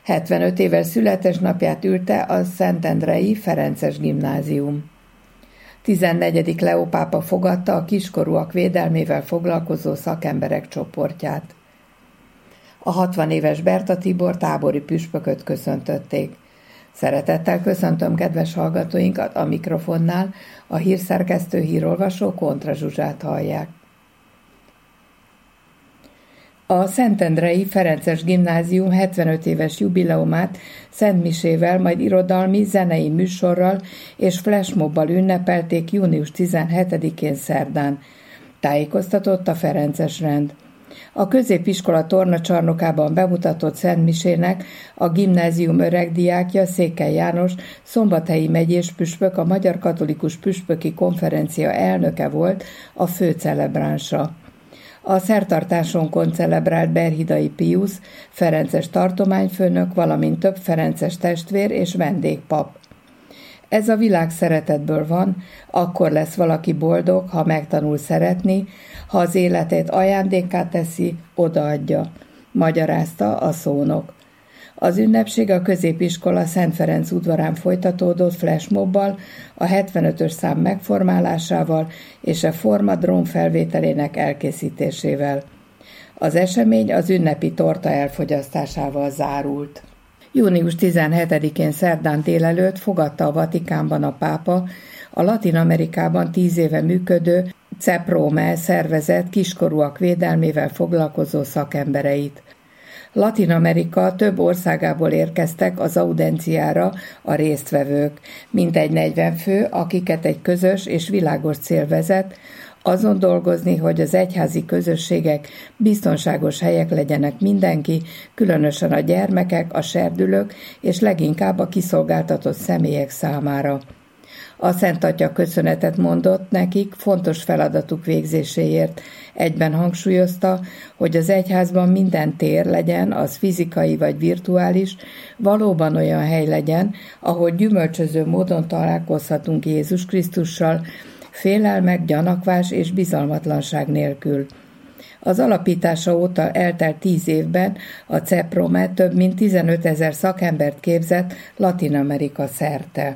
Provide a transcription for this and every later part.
75 éves születésnapját ülte a Szentendrei Ferences Gimnázium. 14. Leó pápa fogadta a kiskorúak védelmével foglalkozó szakemberek csoportját. A 60 éves Berta Tibor tábori püspököt köszöntötték. Szeretettel köszöntöm kedves hallgatóinkat, a mikrofonnál a hírszerkesztő hírolvasó Kontra Zsuzsát hallják. A Szentendrei Ferences Gimnázium 75 éves jubileumát szentmisével, majd irodalmi, zenei műsorral és flashmobbal ünnepelték június 17-én szerdán, tájékoztatott a Ferences rend. A középiskola tornacsarnokában bemutatott szentmisének a gimnázium öregdiákja Székely János szombathelyi megyés püspök, a Magyar Katolikus Püspöki Konferencia elnöke volt a főcelebránsa. A szertartáson koncelebrált Berhidai Piusz, ferences tartományfőnök, valamint több ferences testvér és vendégpap. Ez a világ szeretetből van, akkor lesz valaki boldog, ha megtanul szeretni, ha az életét ajándékká teszi, odaadja, magyarázta a szónok. Az ünnepség a középiskola Szent Ferenc udvarán folytatódott flashmobbal, a 75-ös szám megformálásával és a forma drónfelvételének elkészítésével. Az esemény az ünnepi torta elfogyasztásával zárult. Június 17-én szerdán délelőtt fogadta a Vatikánban a pápa a Latin-Amerikában 10 éve működő CEPROME szervezet kiskorúak védelmével foglalkozó szakembereit. Latin-Amerika több országából érkeztek az audienciára a résztvevők, mintegy 40 fő, akiket egy közös és világos cél vezet, azon dolgozni, hogy az egyházi közösségek biztonságos helyek legyenek mindenki, különösen a gyermekek, a serdülők és leginkább a kiszolgáltatott személyek számára. A Szent Atya köszönetet mondott nekik fontos feladatuk végzéséért. Egyben hangsúlyozta, hogy az egyházban minden tér legyen, az fizikai vagy virtuális, valóban olyan hely legyen, ahol gyümölcsöző módon találkozhatunk Jézus Krisztussal, félelmek, gyanakvás és bizalmatlanság nélkül. Az alapítása óta eltelt 10 évben a CEPROME több mint 15 000 szakembert képzett Latin-Amerika szerte.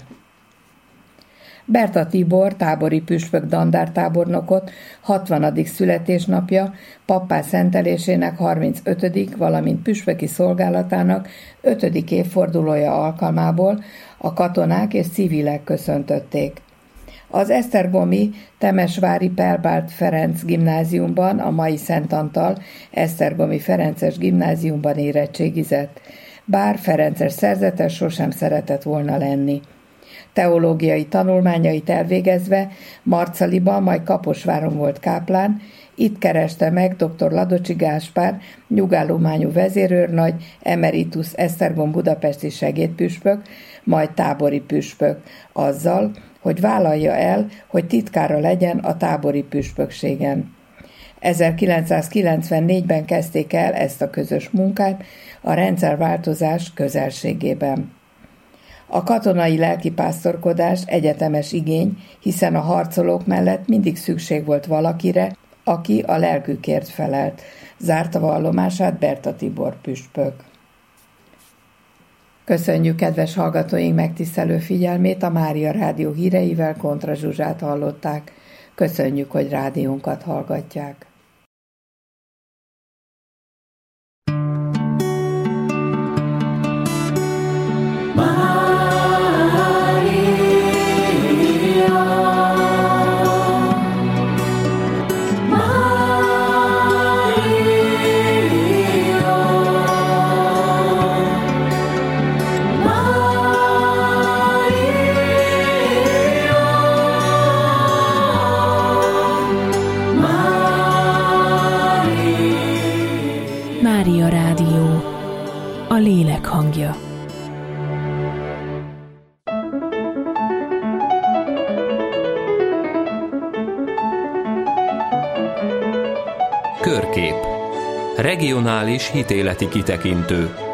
Berta Tibor tábori püspök dandártábornokot 60. születésnapja, pappá szentelésének 35., valamint püspöki szolgálatának 5. évfordulója alkalmából a katonák és civilek köszöntötték. Az esztergomi Temesvári Pelbárt Ferenc gimnáziumban, a mai Szent Antal Esztergomi Ferences gimnáziumban érettségizett, bár ferences szerzetes sosem szeretett volna lenni. Teológiai tanulmányait elvégezve Marcaliban, majd Kaposváron volt káplán, itt kereste meg dr. Ladocsi Gáspár, nyugállományú vezérőrnagy, emeritus Esztergom budapesti segédpüspök, majd tábori püspök, azzal, hogy vállalja el, hogy titkára legyen a tábori püspökségen. 1994-ben kezdték el ezt a közös munkát a rendszerváltozás közelségében. A katonai lelkipásztorkodás egyetemes igény, hiszen a harcolók mellett mindig szükség volt valakire, aki a lelkükért felelt, zárta vallomását Berta Tibor püspök. Köszönjük kedves hallgatóink megtisztelő figyelmét, a Mária Rádió híreivel Kontra Zsuzsát hallották. Köszönjük, hogy rádiónkat hallgatják. Mária Rádió, a lélek hangja. Körkép. Regionális hitéleti kitekintő.